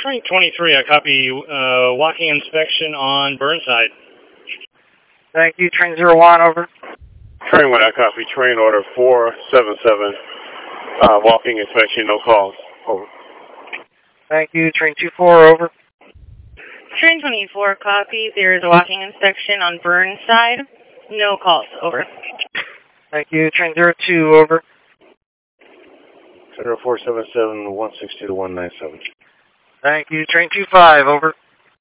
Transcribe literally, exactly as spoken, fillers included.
Train twenty-three, I copy uh, walking inspection on Burnside. Thank you. Train zero one, over. Train one, I copy. Train order four seven seven. Uh, walking inspection, no calls. Over. Thank you. Train two four, over. Train twenty-four, copy. There is a walking inspection on Burnside. No calls. Over. Thank you. Train zero two, over. zero four seven seven one six two one nine seven. Thank you. Train two five, over.